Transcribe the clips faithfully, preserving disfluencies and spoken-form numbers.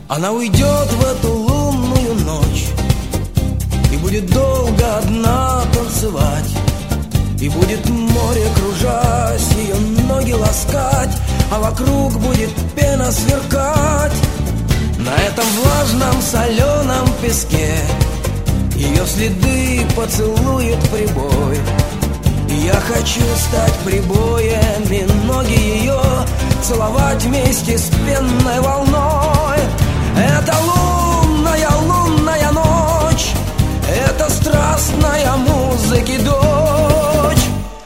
Она уйдет в эту лунную ночь и будет долго одна танцевать, и будет море, кружась, ее ноги ласкать, а вокруг будет пена сверкать. На этом влажном соленом песке ее следы поцелует прибой. И я хочу стать прибоем и ноги ее целовать вместе с пенной волной. Это лунная, лунная ночь, это страстная музыки дочь.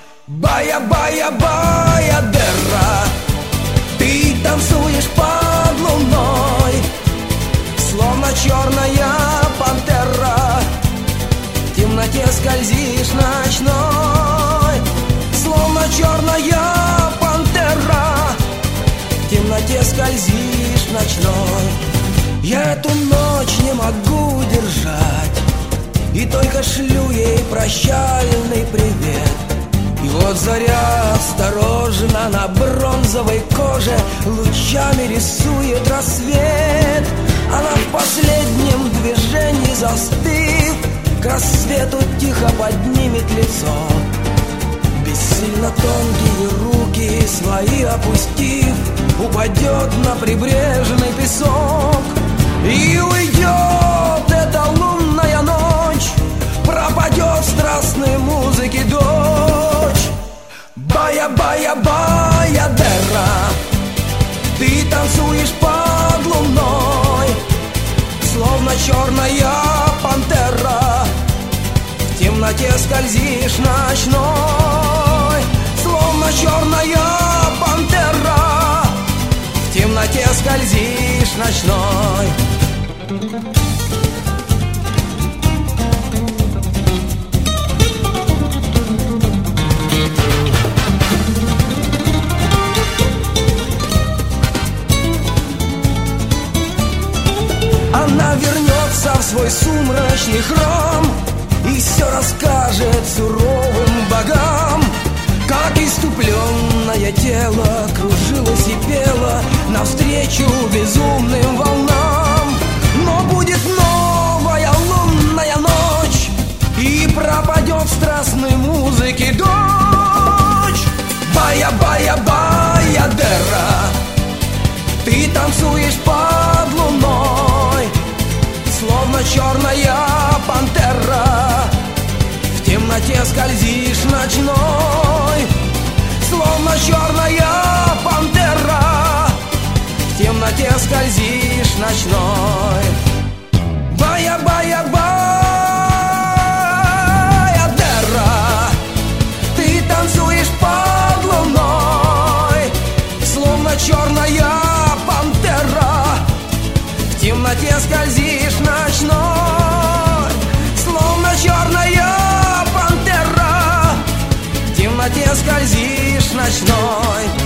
Бая-бая-бая-дера, ты танцуешь под луной, словно черная пантера, в темноте скользишь ночной. Словно черная пантера, в темноте скользишь ночной. Я эту ночь не могу держать, и только шлю ей прощальный привет. И вот заря осторожно на бронзовой коже лучами рисует рассвет. Она в последнем движении застыв, к рассвету тихо поднимет лицо, бессильно тонкие руки свои опустив, упадет на прибрежный песок. И уйдет эта лунная ночь, пропадет в страстной музыке дочь. Бая-бая-бая-дера, ты танцуешь под луной, словно черная пантера, в темноте скользишь ночной. Словно черная пантера, в темноте скользишь ночной. Она вернется в свой сумрачный храм и все расскажет суровым богам, как иступленное тело кружилось и пело навстречу безумным волнам. Но будет новая лунная ночь, и пропадет в страстной музыке дочь. Бая-бая-бая-дера, ты танцуешь под луной, словно черная пантера, в темноте скользишь ночной. Словно черная пантера, в темноте скользишь ночной. Бая-бая-бая-дера, ты танцуешь под луной, словно черная пантера, в темноте скользишь ночной. Словно черная пантера, в темноте скользишь ночной.